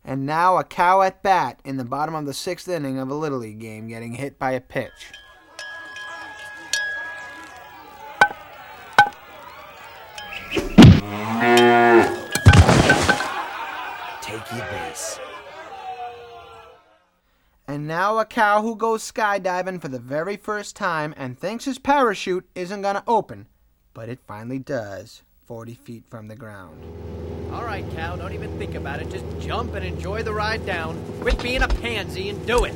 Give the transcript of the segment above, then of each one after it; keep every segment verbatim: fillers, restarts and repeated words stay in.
And now a cow at bat in the bottom of the sixth inning of a Little League game getting hit by a pitch. Take your base. And now a cow who goes skydiving for the very first time and thinks his parachute isn't going to open, but it finally does, forty feet from the ground. All right, cow, don't even think about it. Just jump and enjoy the ride down. Quit being a pansy and do it.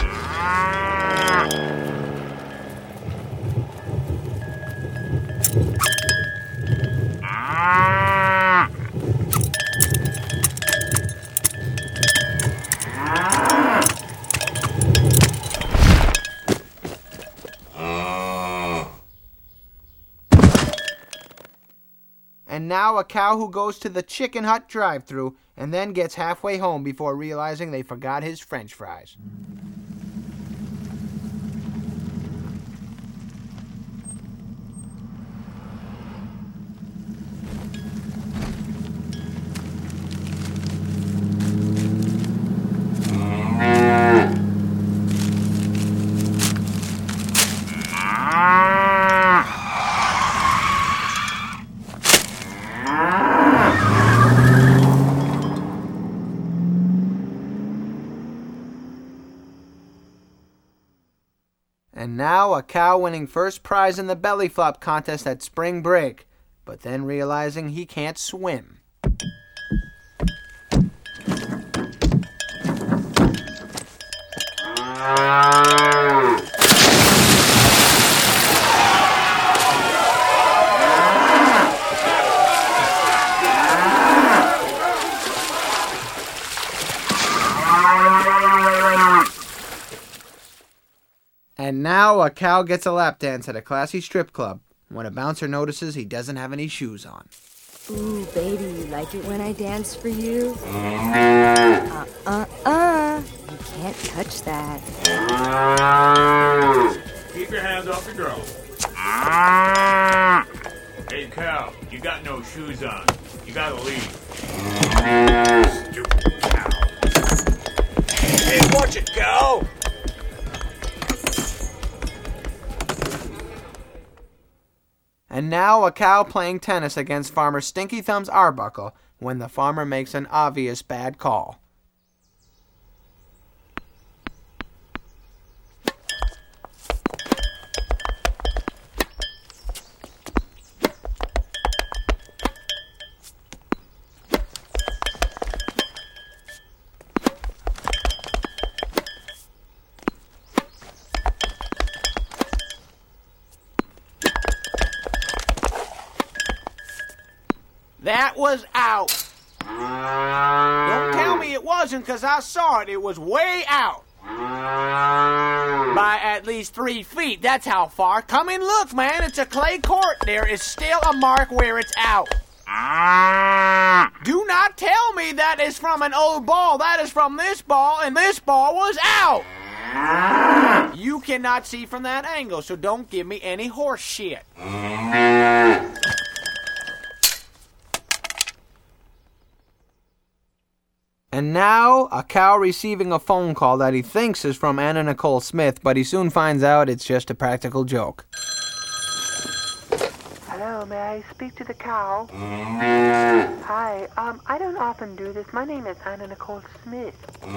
And now a cow who goes to the Chicken Hut drive-thru and then gets halfway home before realizing they forgot his French fries. And now a cow winning first prize in the belly flop contest at spring break, but then realizing he can't swim. And now a cow gets a lap dance at a classy strip club when a bouncer notices he doesn't have any shoes on. Ooh, baby, you like it when I dance for you? Uh-uh-uh. You can't touch that. Keep your hands off the girl. Hey, cow, you got no shoes on. You gotta leave. Stupid cow. Hey, watch it, cow! And now a cow playing tennis against Farmer Stinky Thumbs Arbuckle when the farmer makes an obvious bad call. That was out. Don't tell me it wasn't, because I saw it. It was way out. By at least three feet. That's how far. Come and look, man. It's a clay court. There is still a mark where it's out. Do not tell me that is from an old ball. That is from this ball, and this ball was out. You cannot see from that angle, so don't give me any horse shit. And now, a cow receiving a phone call that he thinks is from Anna Nicole Smith, but he soon finds out it's just a practical joke. Hello, may I speak to the cow? Hi, um, I don't often do this. My name is Anna Nicole Smith.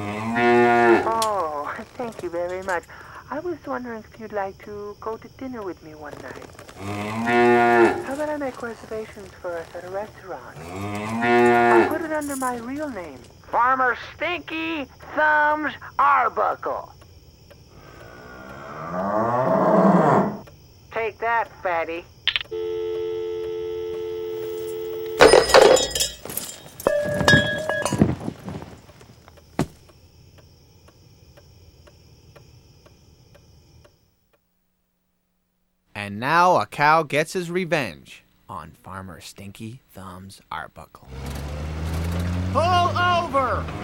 Oh, thank you very much. I was wondering if you'd like to go to dinner with me one night. How about I make reservations for us at a restaurant? I'll put it under my real name. Farmer Stinky Thumbs Arbuckle. Take that, fatty. And now a cow gets his revenge on Farmer Stinky Thumbs Arbuckle. Pull over!